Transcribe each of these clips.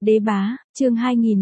Đế bá, chương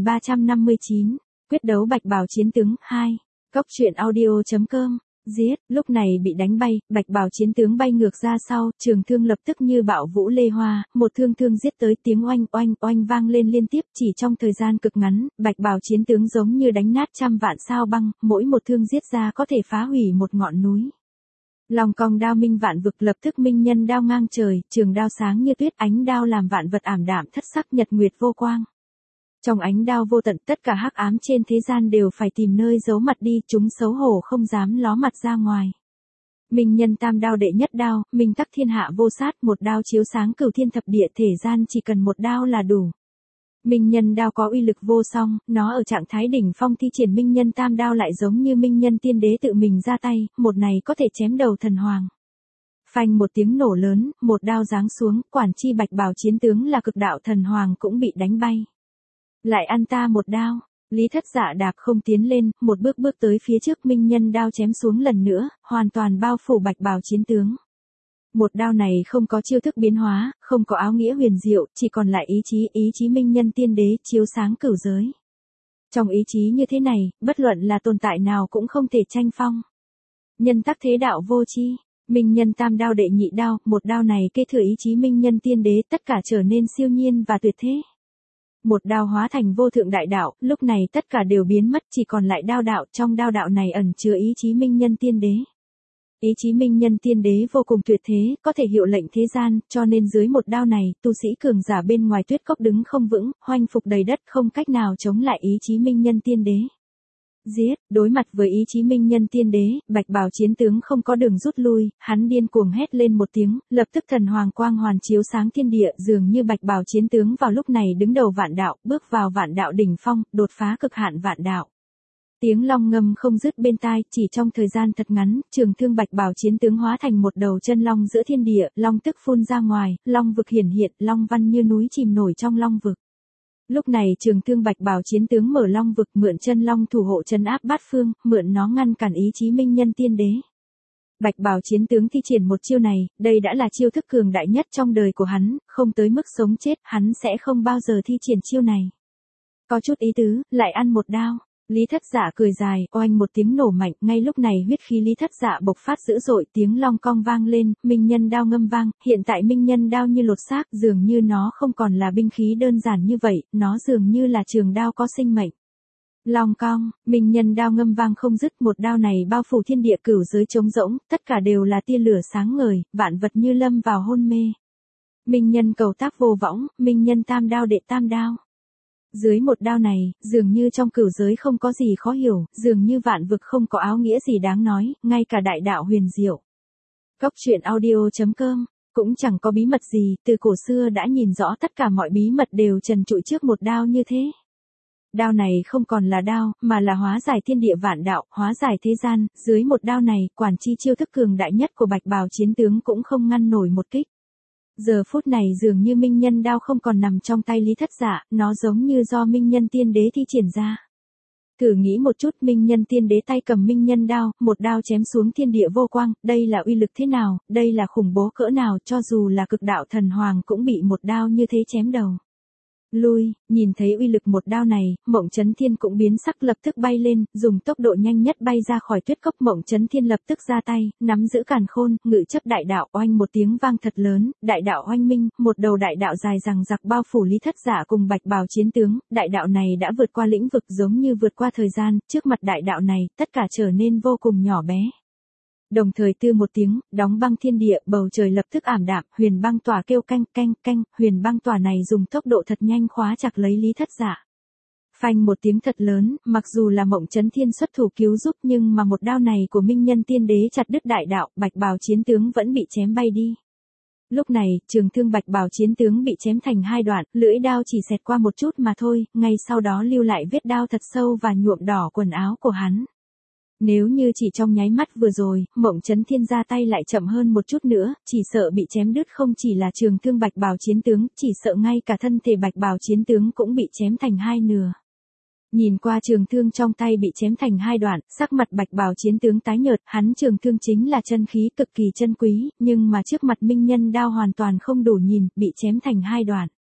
2359, quyết đấu bạch bào chiến tướng 2, cốc truyện audio.com, giết, lúc này bị đánh bay, bạch bào chiến tướng bay ngược ra sau, trường thương lập tức như bạo vũ lê hoa, một thương giết tới tiếng oanh oanh oanh vang lên liên tiếp, chỉ trong thời gian cực ngắn, bạch bào chiến tướng giống như đánh nát trăm vạn sao băng, mỗi một thương giết ra có thể phá hủy một ngọn núi. Lòng cong đao minh vạn vực lập tức minh nhân đao ngang trời, trường đao sáng như tuyết, ánh đao làm vạn vật ảm đạm thất sắc, nhật nguyệt vô quang. Trong ánh đao vô tận, tất cả hắc ám trên thế gian đều phải tìm nơi giấu mặt đi, chúng xấu hổ không dám ló mặt ra ngoài. Minh nhân tam đao đệ nhất đao, minh tắc thiên hạ vô sát, một đao chiếu sáng cửu thiên thập địa, thể gian chỉ cần một đao là đủ. Minh nhân đao có uy lực vô song, nó ở trạng thái đỉnh phong thi triển minh nhân tam đao lại giống như minh nhân tiên đế tự mình ra tay, một này có thể chém đầu thần hoàng. Phanh một tiếng nổ lớn, một đao giáng xuống, quản chi bạch bào chiến tướng là cực đạo thần hoàng cũng bị đánh bay. Lại ăn ta một đao, Lý Thất Dạ đạp không tiến lên, một bước tới phía trước, minh nhân đao chém xuống lần nữa, hoàn toàn bao phủ bạch bào chiến tướng. Một đao này không có chiêu thức biến hóa, không có áo nghĩa huyền diệu, chỉ còn lại ý chí minh nhân tiên đế chiếu sáng cửu giới. Trong ý chí như thế này, bất luận là tồn tại nào cũng không thể tranh phong. Nhân tắc thế đạo vô chi, minh nhân tam đao đệ nhị đao, một đao này kế thừa ý chí minh nhân tiên đế, tất cả trở nên siêu nhiên và tuyệt thế. Một đao hóa thành vô thượng đại đạo, lúc này tất cả đều biến mất, chỉ còn lại đao đạo, trong đao đạo này ẩn chứa ý chí minh nhân tiên đế. Ý chí minh nhân tiên đế vô cùng tuyệt thế, có thể hiệu lệnh thế gian, cho nên dưới một đao này, tu sĩ cường giả bên ngoài tuyết cốc đứng không vững, hoanh phục đầy đất, không cách nào chống lại ý chí minh nhân tiên đế. Giết, đối mặt với ý chí minh nhân tiên đế, bạch bào chiến tướng không có đường rút lui, hắn điên cuồng hét lên một tiếng, lập tức thần hoàng quang hoàn chiếu sáng thiên địa, dường như bạch bào chiến tướng vào lúc này đứng đầu vạn đạo, bước vào vạn đạo đỉnh phong, đột phá cực hạn vạn đạo. Tiếng long ngâm không dứt bên tai, chỉ trong thời gian thật ngắn, trường thương bạch bào chiến tướng hóa thành một đầu chân long giữa thiên địa, long tức phun ra ngoài, long vực hiển hiện, long văn như núi chìm nổi trong long vực. Lúc này trường thương bạch bào chiến tướng mở long vực, mượn chân long thủ hộ trấn áp bát phương, mượn nó ngăn cản ý chí minh nhân tiên đế. Bạch bào chiến tướng thi triển một chiêu này, đây đã là chiêu thức cường đại nhất trong đời của hắn, không tới mức sống chết, hắn sẽ không bao giờ thi triển chiêu này. Có chút ý tứ, lại ăn một đao. Lý Thất Dạ cười dài, oanh một tiếng nổ mạnh, ngay lúc này huyết khí Lý Thất Dạ bộc phát dữ dội, tiếng long cong vang lên, minh nhân đao ngâm vang, hiện tại minh nhân đao như lột xác, dường như nó không còn là binh khí đơn giản như vậy, nó dường như là trường đao có sinh mệnh. Long cong, minh nhân đao ngâm vang không dứt, một đao này bao phủ thiên địa cửu giới trống rỗng, tất cả đều là tia lửa sáng ngời, vạn vật như lâm vào hôn mê. Minh nhân cầu tác vô võng, minh nhân tam đao đệ tam đao. Dưới một đao này, dường như trong cửu giới không có gì khó hiểu, dường như vạn vực không có áo nghĩa gì đáng nói, ngay cả đại đạo huyền diệu. Cốc truyện audio.com, cũng chẳng có bí mật gì, từ cổ xưa đã nhìn rõ tất cả mọi bí mật đều trần trụi trước một đao như thế. Đao này không còn là đao, mà là hóa giải thiên địa vạn đạo, hóa giải thế gian, dưới một đao này, quản chi chiêu thức cường đại nhất của bạch bào chiến tướng cũng không ngăn nổi một kích. Giờ phút này dường như minh nhân đao không còn nằm trong tay Lý Thất Dạ, nó giống như do minh nhân tiên đế thi triển ra. Thử nghĩ một chút, minh nhân tiên đế tay cầm minh nhân đao, một đao chém xuống thiên địa vô quang, đây là uy lực thế nào, đây là khủng bố cỡ nào, cho dù là cực đạo thần hoàng cũng bị một đao như thế chém đầu. Lui, nhìn thấy uy lực một đao này, Mộng Chấn Thiên cũng biến sắc, lập tức bay lên, dùng tốc độ nhanh nhất bay ra khỏi tuyết cốc. Mộng Chấn Thiên lập tức ra tay, nắm giữ càn khôn, ngự chấp đại đạo, oanh một tiếng vang thật lớn, đại đạo oanh minh, một đầu đại đạo dài rằng giặc bao phủ Lý Thất Dạ cùng bạch bào chiến tướng, đại đạo này đã vượt qua lĩnh vực giống như vượt qua thời gian, trước mặt đại đạo này, tất cả trở nên vô cùng nhỏ bé. Đồng thời tư một tiếng, đóng băng thiên địa, bầu trời lập tức ảm đạm, huyền băng tỏa kêu canh canh canh, huyền băng tỏa này dùng tốc độ thật nhanh khóa chặt lấy Lý Thất Dạ. Phanh một tiếng thật lớn, mặc dù là Mộng Chấn Thiên xuất thủ cứu giúp nhưng mà một đao này của minh nhân tiên đế chặt đứt đại đạo, bạch bào chiến tướng vẫn bị chém bay đi. Lúc này, trường thương bạch bào chiến tướng bị chém thành hai đoạn, lưỡi đao chỉ xẹt qua một chút mà thôi, ngay sau đó lưu lại vết đao thật sâu và nhuộm đỏ quần áo của hắn. Nếu như chỉ trong nháy mắt vừa rồi, Mộng Chấn Thiên ra tay lại chậm hơn một chút nữa, chỉ sợ bị chém đứt không chỉ là trường thương bạch bào chiến tướng, chỉ sợ ngay cả thân thể bạch bào chiến tướng cũng bị chém thành hai nửa. Nhìn qua trường thương trong tay bị chém thành hai đoạn, sắc mặt bạch bào chiến tướng tái nhợt, hắn trường thương chính là chân khí cực kỳ chân quý, nhưng mà trước mặt minh nhân đao hoàn toàn không đủ nhìn, bị chém thành hai đoạn.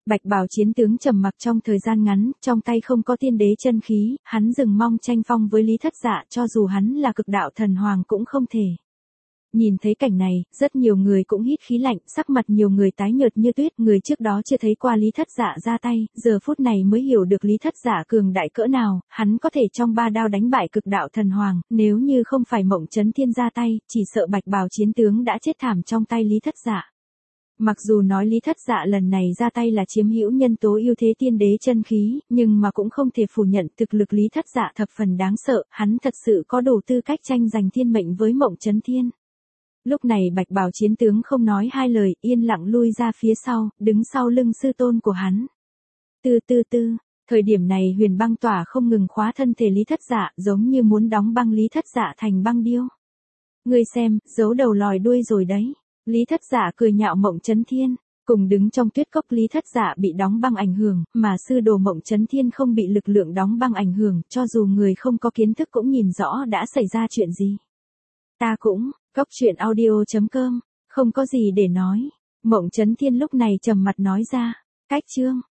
Bạch bào chiến tướng trầm mặc trong thời gian ngắn, trong tay không có tiên đế chân khí, hắn dừng mong tranh phong với Lý Thất Dạ, cho dù hắn là cực đạo thần hoàng cũng không thể. Nhìn thấy cảnh này, rất nhiều người cũng hít khí lạnh, sắc mặt nhiều người tái nhợt như tuyết, người trước đó chưa thấy qua Lý Thất Dạ ra tay, giờ phút này mới hiểu được Lý Thất Dạ cường đại cỡ nào, hắn có thể trong 3 đao đánh bại cực đạo thần hoàng, nếu như không phải Mộng Chấn Thiên ra tay, chỉ sợ bạch bào chiến tướng đã chết thảm trong tay Lý Thất Dạ. Mặc dù nói Lý Thất Dạ lần này ra tay là chiếm hữu nhân tố ưu thế tiên đế chân khí, nhưng mà cũng không thể phủ nhận thực lực Lý Thất Dạ thập phần đáng sợ, hắn thật sự có đủ tư cách tranh giành thiên mệnh với Mộng Chấn Thiên. Lúc này bạch bào chiến tướng không nói hai lời, yên lặng lui ra phía sau, đứng sau lưng sư tôn của hắn. Thời điểm này huyền băng tỏa không ngừng khóa thân thể Lý Thất Dạ, giống như muốn đóng băng Lý Thất Dạ thành băng điêu. Ngươi xem, giấu đầu lòi đuôi rồi đấy. Lý Thất Dạ cười nhạo Mộng Chấn Thiên, cùng đứng trong tuyết cốc Lý Thất Dạ bị đóng băng ảnh hưởng, mà sư đồ Mộng Chấn Thiên không bị lực lượng đóng băng ảnh hưởng, cho dù người không có kiến thức cũng nhìn rõ đã xảy ra chuyện gì. Ta cũng, Cốc truyện audio.com, không có gì để nói. Mộng Chấn Thiên lúc này trầm mặt nói ra, cách chương.